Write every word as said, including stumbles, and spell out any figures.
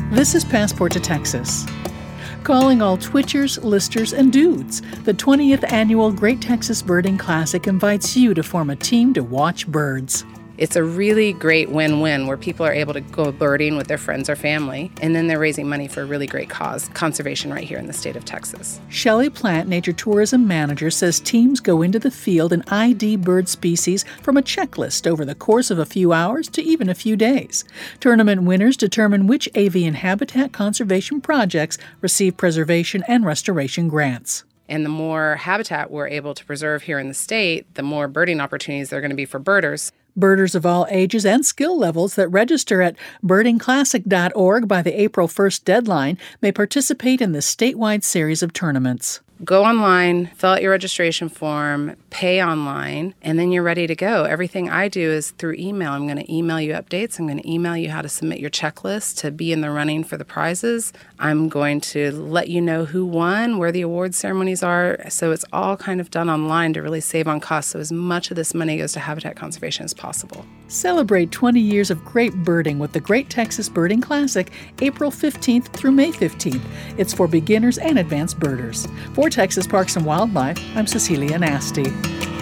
This is Passport to Texas. Calling all twitchers, listers, and dudes, the twentieth Annual Great Texas Birding Classic invites you to form a team to watch birds. It's a really great win-win where people are able to go birding with their friends or family, and then they're raising money for a really great cause, conservation right here in the state of Texas. Shelley Plant, Nature Tourism Manager, says teams go into the field and I D bird species from a checklist over the course of a few hours to even a few days. Tournament winners determine which avian habitat conservation projects receive preservation and restoration grants. And the more habitat we're able to preserve here in the state, the more birding opportunities there are going to be for birders. Birders of all ages and skill levels that register at birding classic dot org by the April first deadline may participate in this statewide series of tournaments. Go online, fill out your registration form, pay online, and then you're ready to go. Everything I do is through email. I'm going to email you updates. I'm going to email you how to submit your checklist to be in the running for the prizes. I'm going to let you know who won, where the award ceremonies are. So it's all kind of done online to really save on costs. So as much of this money goes to habitat conservation as possible. Celebrate twenty years of great birding with the Great Texas Birding Classic, April fifteenth through May fifteenth. It's for beginners and advanced birders. For Texas Parks and Wildlife, I'm Cecilia Nasty.